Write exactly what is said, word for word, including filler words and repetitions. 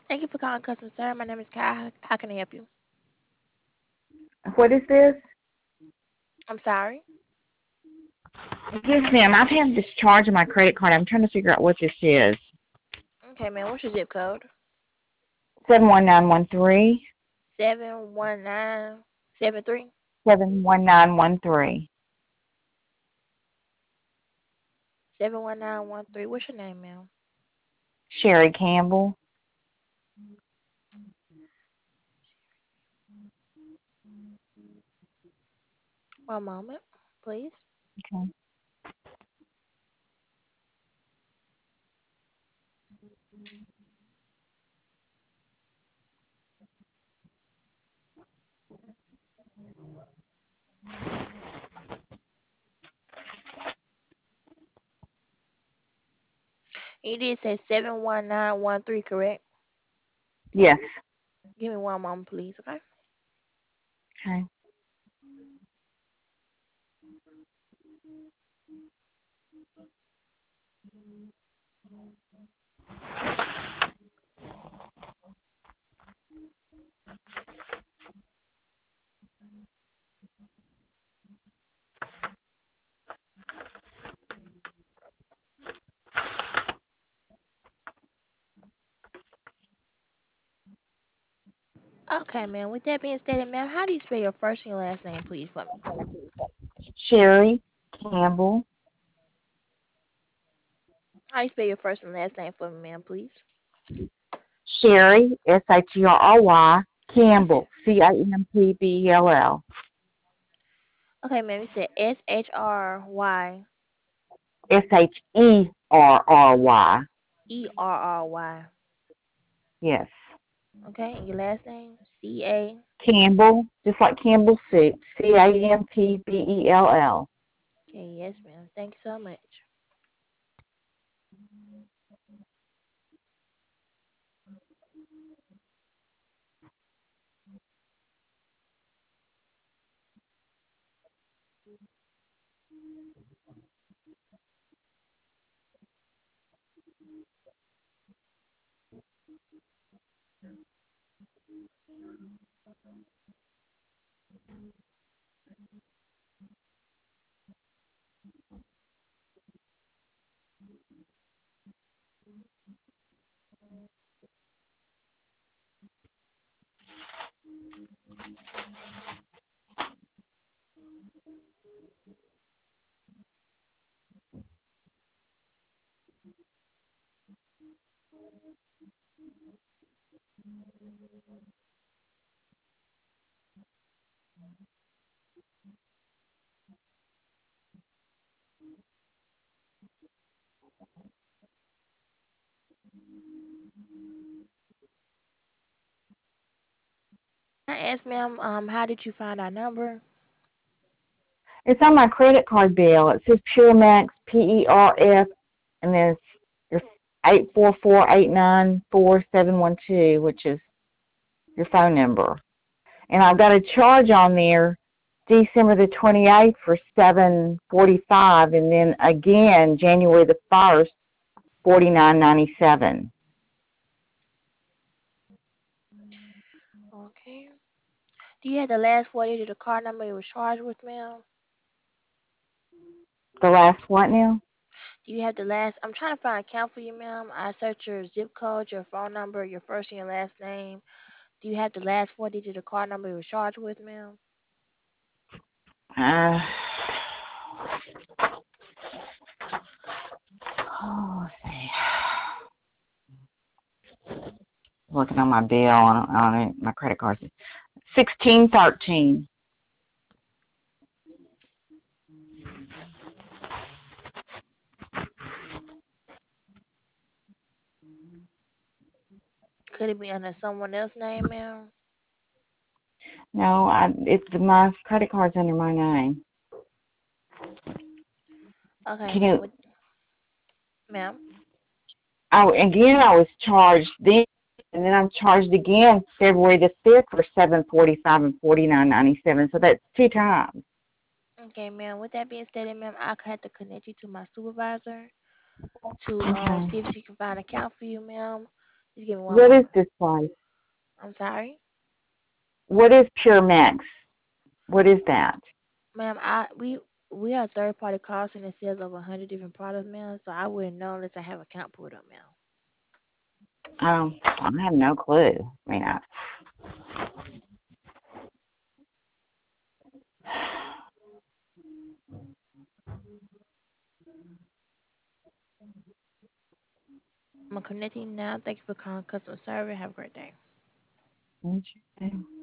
Thank you for calling customer service. My name is Kyle. How can I help you? What is this? I'm sorry. Yes, ma'am. I've had this charge on my credit card. I'm trying to figure out what this is. Okay, man. What's your zip code? Seven one nine one three. Seven one nine seven three. Seven one nine one three. Seven one nine one three. What's your name, ma'am? Sherry Campbell. One moment, please. Okay. You did say seven one nine one three, correct? Yes. Give me one moment, please. Okay. Okay. Okay, ma'am. With that being stated, ma'am, how do you spell your first and your last name, please, for me? Sherry Campbell. How do you spell your first and last name for me, ma'am, please? Sherry, S H E R R Y. Campbell, C A M P B E L L. Okay, ma'am. You said S H R Y S H E R R Y. E R R Y. Yes. Okay, and your last name? C A. Campbell, just like Campbell Soup. C A M P B E L L. Okay, yes, ma'am. Thank you so much. Can I ask, ma'am, um, how did you find our number? It's on my credit card bill. It says Puremax, P E R F, and then it's eight four four eight nine four seven one two, which is your phone number. And I've got a charge on there December the twenty-eighth for seven forty-five, and then again January the first, forty-nine ninety-seven. Okay. Do you have the last four digits of the card number you was charged with, ma'am? The last what now? Do you have the last? I'm trying to find an account for you, ma'am. I search your zip code, your phone number, your first and your last name. Do you have the last four digits of the card number you was charged with, ma'am? Uh, oh, let's see. Looking on my bill on, on it, my credit card. Sixteen thirteen. Could it be under someone else's name, ma'am? No, I it's my credit card's under my name. Okay, Can ma'am. you? With, ma'am. I again I was charged then, and then I'm charged again February the fifth for seven forty five and forty nine ninety seven. So that's two times. Okay, ma'am. With that being stated, ma'am, I had to connect you to my supervisor to um Okay. see if she can find an account for you, ma'am. Just give me one What is moment. this price? I'm sorry. What is Pure Max? What is that? Ma'am, I we we are a third party call center that sells over a hundred different products, ma'am. So I wouldn't know unless I have an account pulled up, ma'am. Um, I have no clue. I mean, I, I'm connecting now. Thank you for calling customer service. Have a great day. interesting.